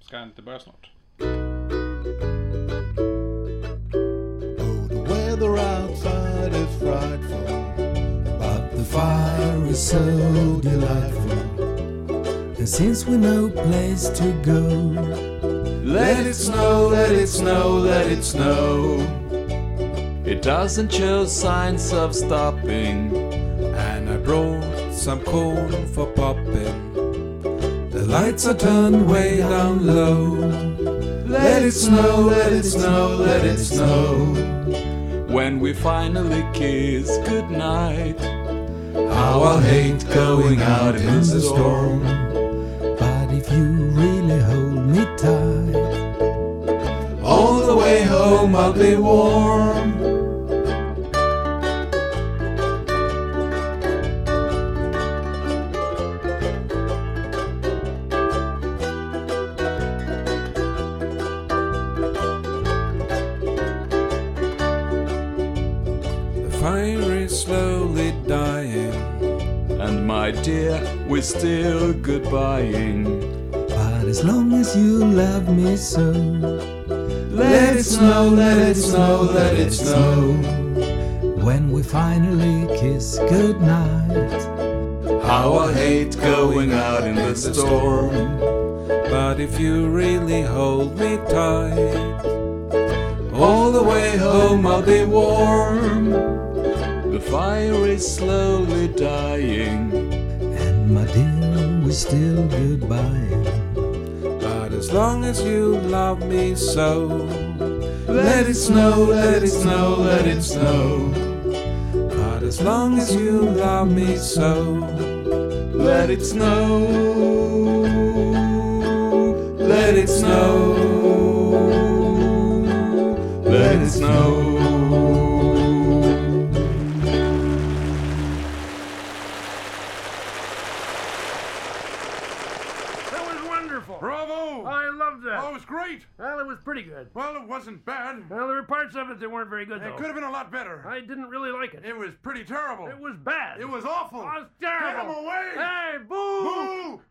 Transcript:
Kan inte börja snart. Oh, the weather outside is frightful, but the fire is so delightful. And since we've no place to go, let it snow, let it snow, let it snow. It doesn't show signs of stopping. and I brought some corn for popping. The lights are turned way down low. Let it snow, let it snow, let it snow. When we finally kiss goodnight. How I hate going out in the storm. But if you really hold me tight, All the way home I'll be warm. the fire is slowly dying. And my dear, we're still goodbying. But as long as you love me so, Let it snow, let it snow, let it snow. when we finally kiss goodnight. How I hate going out in the storm. But if you really hold me tight, All the way home I'll be warm. The fire is slowly dying. and my dear, we're still goodbye. But as long as you love me so, Let it snow, let it snow, let it snow. but as long as you love me so, Let it snow. Let it snow. Let it snow. That was wonderful. Bravo! I loved that. Oh, it was great. Well, it was pretty good. Well, it wasn't bad. Well, there were parts of it that weren't very good, It though. could have been a lot better. I didn't really like it. It was pretty terrible. It was bad. It was awful. It was terrible. Get him away! Hey, boo! Boo!